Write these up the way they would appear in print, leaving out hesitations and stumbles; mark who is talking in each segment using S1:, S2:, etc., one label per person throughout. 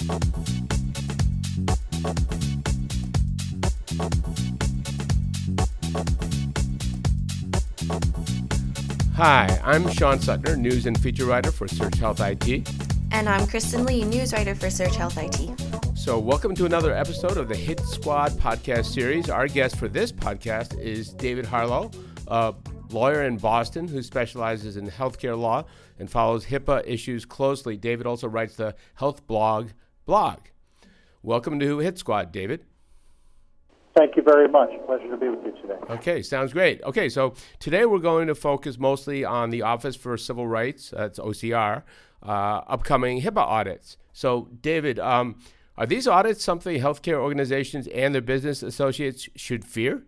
S1: Hi, I'm Sean Sutner, news and feature writer for Search Health IT.
S2: And I'm Kristen Lee, news writer for Search Health IT.
S1: So welcome to another episode of the Hit Squad podcast series. Our guest for this podcast is David Harlow, a lawyer in Boston who specializes in healthcare law and follows HIPAA issues closely. David also writes the health blog. Welcome to Hit Squad, David.
S3: Thank you very much. Pleasure to be with you today.
S1: Okay, sounds great. Okay, so today we're going to focus mostly on the Office for Civil Rights, that's OCR, upcoming HIPAA audits. So, David, are these audits something healthcare organizations and their business associates should fear?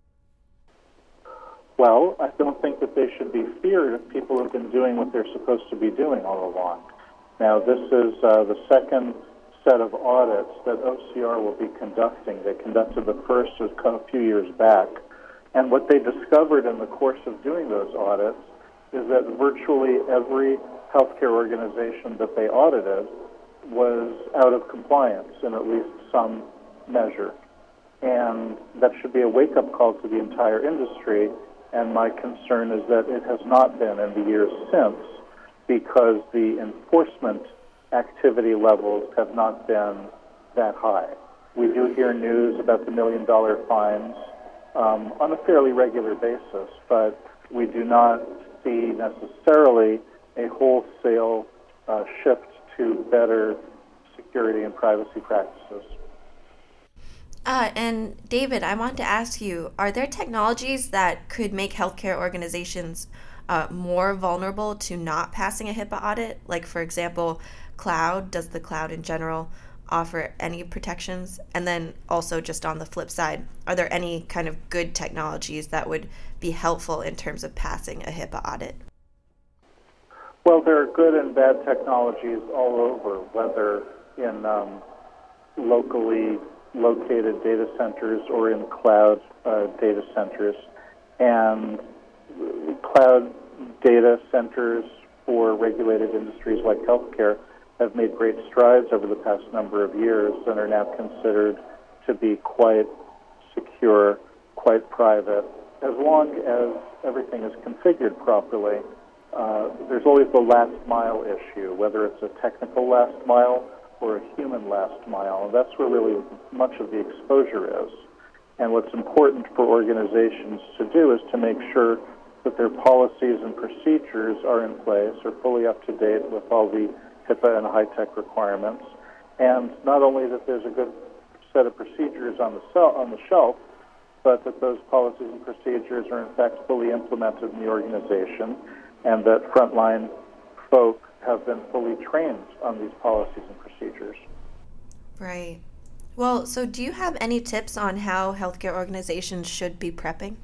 S3: Well, I don't think that they should be feared if people have been doing what they're supposed to be doing all along. Now, this is the second set of audits that OCR will be conducting. They conducted the first a few years back. And what they discovered in the course of doing those audits is that virtually every healthcare organization that they audited was out of compliance in at least some measure. And that should be a wake-up call to the entire industry. And my concern is that it has not been in the years since, because the enforcement activity levels have not been that high. We do hear news about the $1 million fines on a fairly regular basis, but we do not see necessarily a wholesale shift to better security and privacy practices.
S2: And David, I want to ask you, are there technologies that could make healthcare organizations more vulnerable to not passing a HIPAA audit? Like, for example, cloud. Does the cloud in general offer any protections? And then also, just on the flip side, are there any kind of good technologies that would be helpful in terms of passing a HIPAA audit?
S3: Well, there are good and bad technologies all over, whether in locally located data centers or in cloud data centers. And cloud data centers for regulated industries like healthcare have made great strides over the past number of years and are now considered to be quite secure, quite private, as long as everything is configured properly. There's always the last mile issue, whether it's a technical last mile or a human last mile, and that's where really much of the exposure is. And what's important for organizations to do is to make sure that their policies and procedures are in place, are fully up to date with all the HIPAA and high-tech requirements, and not only that there's a good set of procedures on the shelf, but that those policies and procedures are in fact fully implemented in the organization, and that frontline folk have been fully trained on these policies and procedures.
S2: Right. Well, so do you have any tips on how healthcare organizations should be prepping?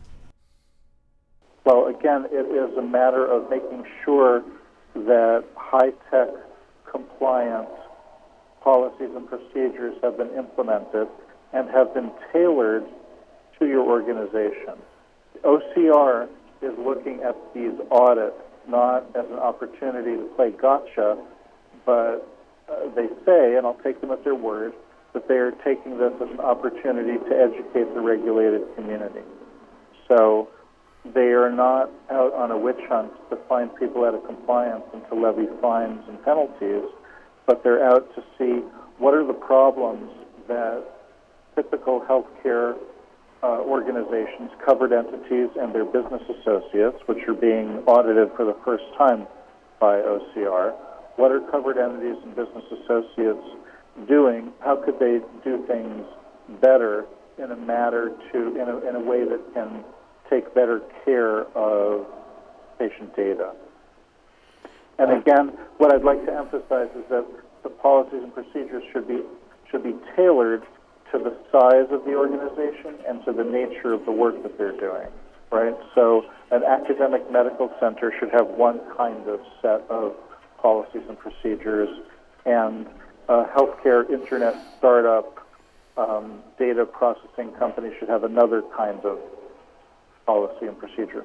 S3: Well, again, it is a matter of making sure that high-tech compliant policies and procedures have been implemented and have been tailored to your organization. OCR is looking at these audits not as an opportunity to play gotcha, but they say, and I'll take them at their word, that they are taking this as an opportunity to educate the regulated community. So they are not out on a witch hunt to find people out of compliance and to levy fines and penalties, but they're out to see what are the problems that typical healthcare organizations, covered entities, and their business associates, which are being audited for the first time by OCR, what are covered entities and business associates doing? How could they do things better in a way that can take better care of patient data? And again, what I'd like to emphasize is that the policies and procedures should be tailored to the size of the organization and to the nature of the work that they're doing, right? So an academic medical center should have one kind of set of policies and procedures, and a healthcare internet startup data processing company should have another kind of policy and procedure.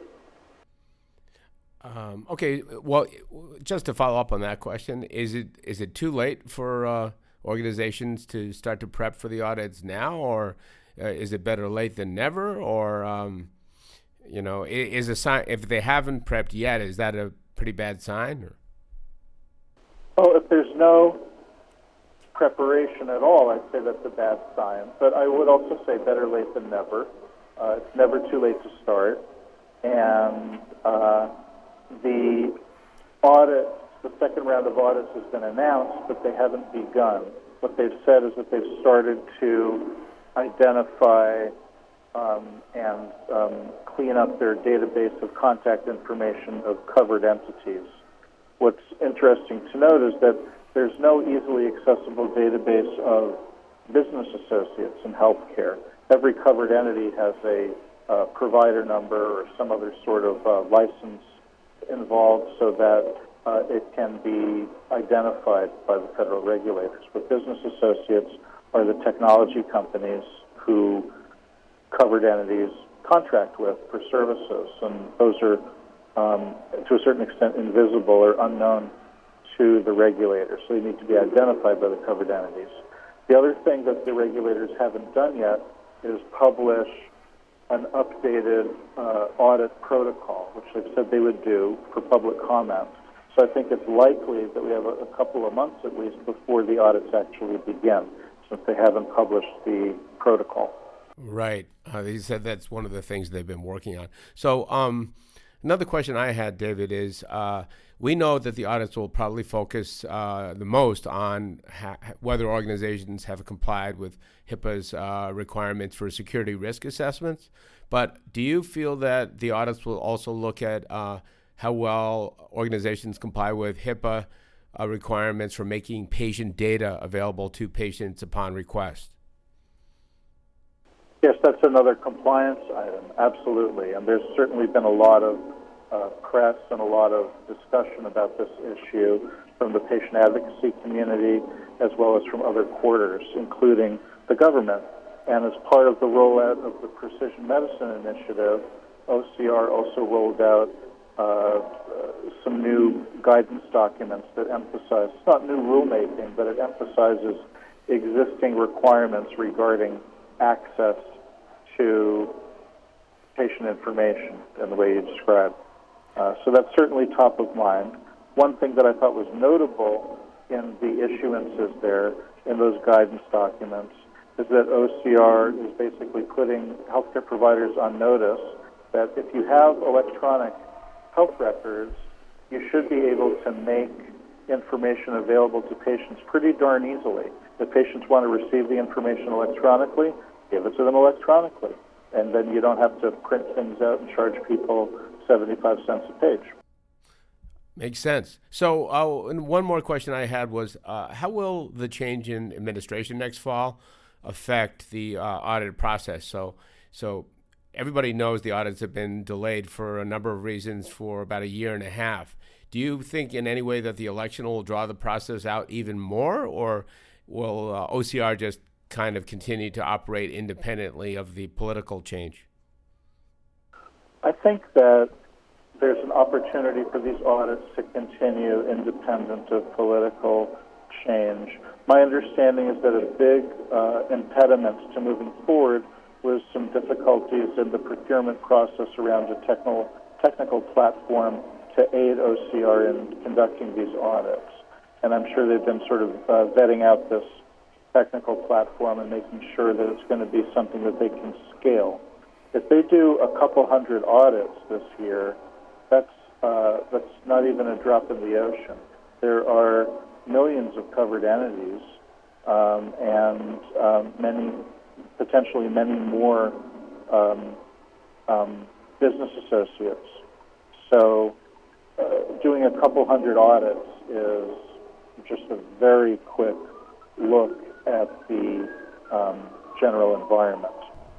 S1: Okay, well, just to follow up on that question, is it too late for organizations to start to prep for the audits now, or is it better late than never? Or is a sign if they haven't prepped yet? Is that a pretty bad sign? Or?
S3: Oh, if there's no preparation at all, I'd say that's a bad sign. But I would also say better late than never. It's never too late to start. And the audit, the second round of audits has been announced, but they haven't begun. What they've said is that they've started to identify and clean up their database of contact information of covered entities. What's interesting to note is that there's no easily accessible database of business associates in healthcare. Every covered entity has a provider number or some other sort of license involved so that it can be identified by the federal regulators. But business associates are the technology companies who covered entities contract with for services, and those are, to a certain extent, invisible or unknown to the regulators, so they need to be identified by the covered entities. The other thing that the regulators haven't done yet is publish an updated audit protocol, which they've said they would do for public comment. So I think it's likely that we have a couple of months at least before the audits actually begin, since they haven't published the protocol.
S1: Right. They said that's one of the things they've been working on. So another question I had, David, is we know that the audits will probably focus the most on whether organizations have complied with HIPAA's requirements for security risk assessments. But do you feel that the audits will also look at how well organizations comply with HIPAA requirements for making patient data available to patients upon request?
S3: Yes, that's another compliance item, absolutely. And there's certainly been a lot of press and a lot of discussion about this issue from the patient advocacy community as well as from other quarters, including the government. And as part of the rollout of the Precision Medicine Initiative, OCR also rolled out some new guidance documents that emphasize, it's not new rulemaking, but it emphasizes existing requirements regarding access to patient information in the way you described. So that's certainly top of mind. One thing that I thought was notable in the issuances there, in those guidance documents, is that OCR is basically putting healthcare providers on notice that if you have electronic health records, you should be able to make information available to patients pretty darn easily. If patients want to receive the information electronically, give it to them electronically. And then you don't have to print things out and charge people 75 cents a page.
S1: Makes sense. So and one more question I had was, how will the change in administration next fall affect the audit process? So everybody knows the audits have been delayed for a number of reasons for about a year and a half. Do you think in any way that the election will draw the process out even more, or will OCR just kind of continue to operate independently of the political change?
S3: I think that there's an opportunity for these audits to continue independent of political change. My understanding is that a big impediment to moving forward was some difficulties in the procurement process around a technical platform to aid OCR in conducting these audits. And I'm sure they've been sort of vetting out this technical platform and making sure that it's going to be something that they can scale. If they do a couple hundred audits this year, that's not even a drop in the ocean. There are millions of covered entities and potentially many more business associates. So doing a couple hundred audits is just a very quick look at the general environment.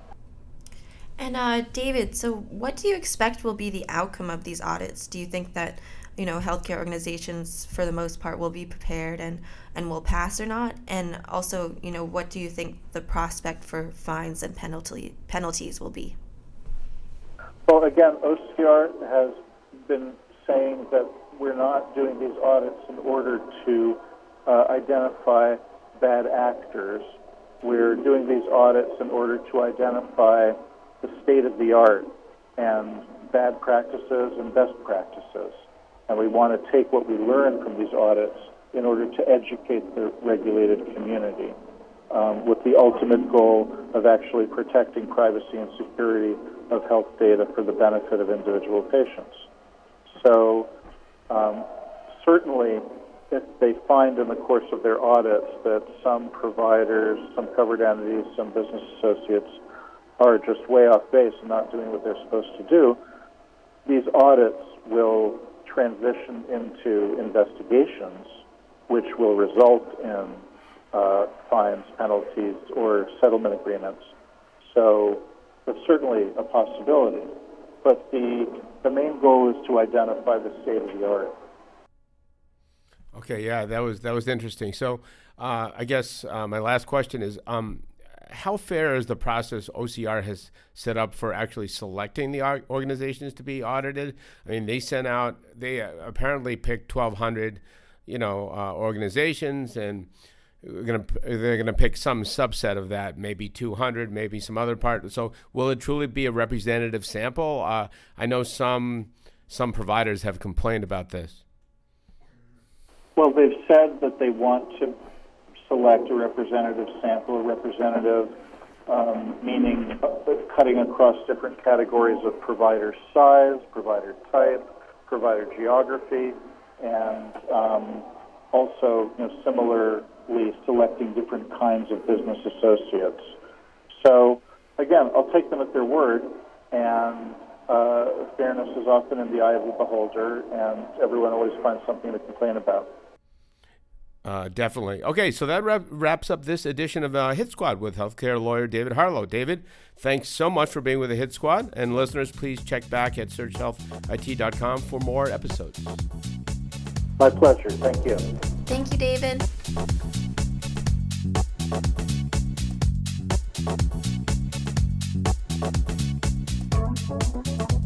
S2: And David, so what do you expect will be the outcome of these audits? Do you think that, healthcare organizations, for the most part, will be prepared and will pass or not? And also, what do you think the prospect for fines and penalties will be?
S3: Well, again, OCR has been saying that we're not doing these audits in order to identify bad actors. We're doing these audits in order to identify the state of the art and bad practices and best practices. And we want to take what we learn from these audits in order to educate the regulated community, with the ultimate goal of actually protecting privacy and security of health data for the benefit of individual patients. So certainly, if they find in the course of their audits that some providers, some covered entities, some business associates are just way off base and not doing what they're supposed to do, these audits will transition into investigations, which will result in fines, penalties, or settlement agreements. So that's certainly a possibility. But the main goal is to identify the state of the art.
S1: Okay, yeah, that was interesting. So I guess my last question is, how fair is the process OCR has set up for actually selecting the organizations to be audited? I mean, they apparently picked 1,200, organizations, and they're gonna pick some subset of that, maybe 200, maybe some other part. So will it truly be a representative sample? I know some providers have complained about this.
S3: Well, they've said that they want to select a representative sample, meaning cutting across different categories of provider size, provider type, provider geography, and also similarly selecting different kinds of business associates. So again, I'll take them at their word, and fairness is often in the eye of the beholder, and everyone always finds something to complain about.
S1: Definitely. Okay, so that wraps up this edition of Hit Squad with healthcare lawyer David Harlow. David, thanks so much for being with the Hit Squad. And listeners, please check back at searchhealthit.com for more episodes.
S3: My pleasure. Thank you.
S2: Thank you, David.